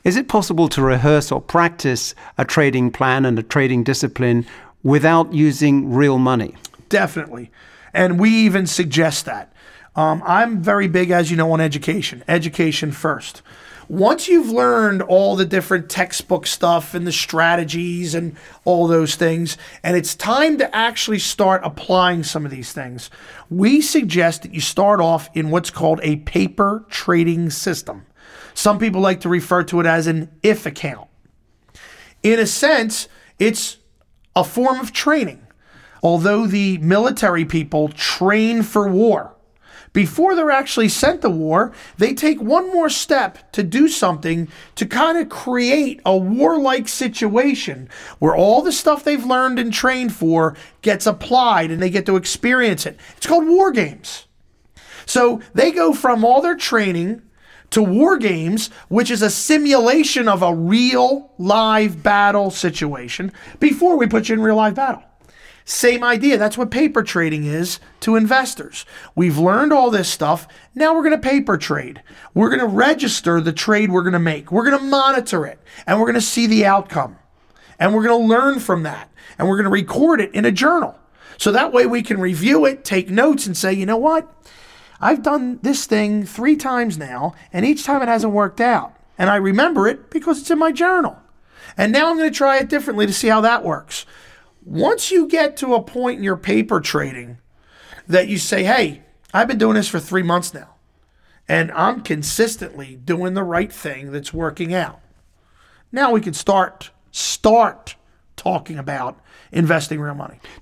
Is it possible to rehearse or practice a trading plan and a trading discipline without using real money? Definitely. And we even suggest that. I'm very big, as you know, on education. Education first. Once you've learned all the different textbook stuff and the strategies and all those things, and it's time to actually start applying some of these things, we suggest that you start off in what's called a paper trading system. Some people like to refer to it as an if account. In a sense, it's a form of training. Although the military people train for war, before they're actually sent to war, they take one more step to do something to kind of create a warlike situation where all the stuff they've learned and trained for gets applied and they get to experience it. It's called war games. So they go from all their training to war games, which is a simulation of a real live battle situation before we put you in real live battle. Same idea. That's what paper trading is to investors. We've learned all this stuff. Now we're going to paper trade. We're going to register the trade we're going to make. We're going to monitor it, and we're going to see the outcome. And we're going to learn from that, and we're going to record it in a journal. So that way we can review it, take notes, and say, you know what? I've done this thing 3 times now, and each time it hasn't worked out. And I remember it because it's in my journal. And now I'm going to try it differently to see how that works. Once you get to a point in your paper trading that you say, hey, I've been doing this for 3 months now, and I'm consistently doing the right thing that's working out. Now we can start talking about investing real money.